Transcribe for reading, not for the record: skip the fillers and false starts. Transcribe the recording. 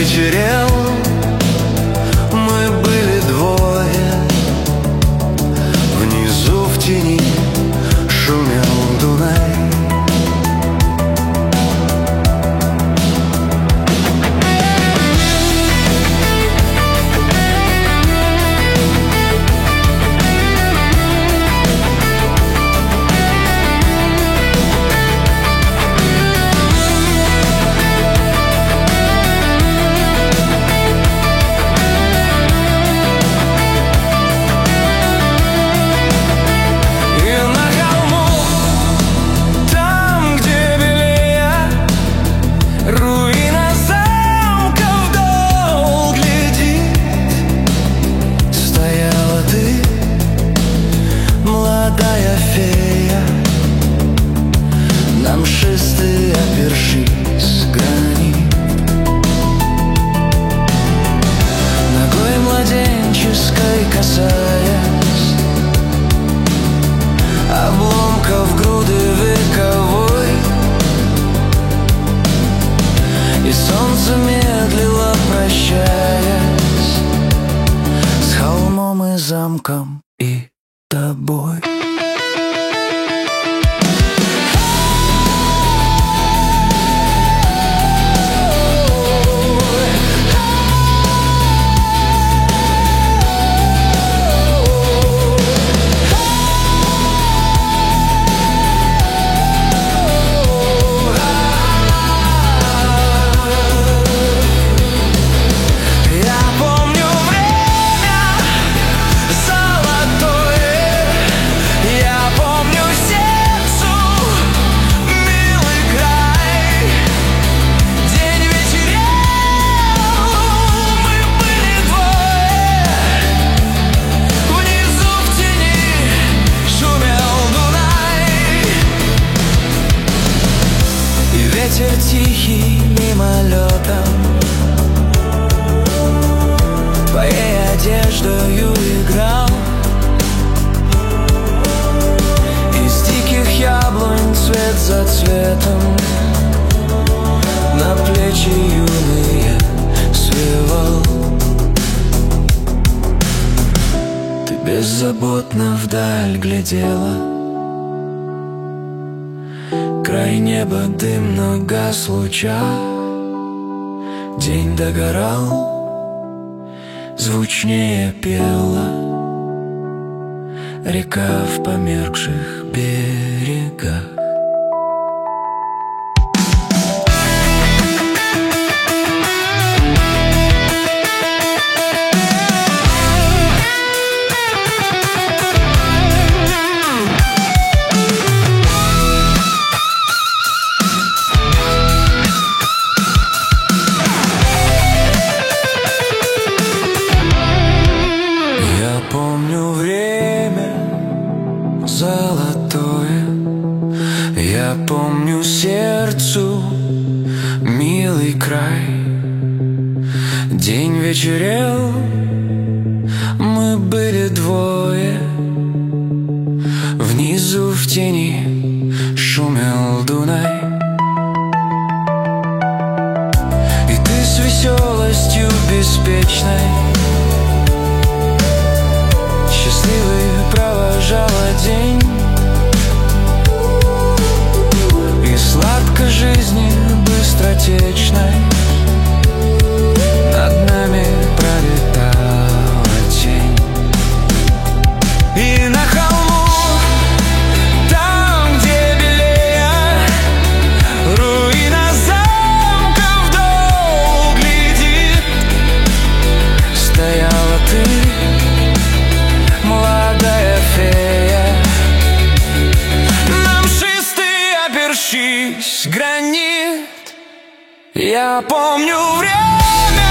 вечерел, мы были двое. Внизу в тени шумел Дунай. Шесты, опершись гранит, ногой младенческой касаясь обломков груды вековой, и солнце медлило, прощаясь с холмом и замком и тобой. Ветер тихий мимолетом твоей одеждою играл, из диких яблонь цвет за цветом на плечи юные свивал. Ты беззаботно вдаль глядела, край неба дымно гас луча. День догорал, звучнее пела река в померкших берегах. Помню время золотое, я помню сердцу милый край. День вечерел, мы были двое. Внизу в тени шумел Дунай. И ты с веселостью беспечной счастливый провожала день, и сладко жизни быстротечной над нами пролетала тень. И на холму, там, где белея руина замка вдол глядит, стояла ты, молодая фея, нам шесты, опершись гранит. Я помню время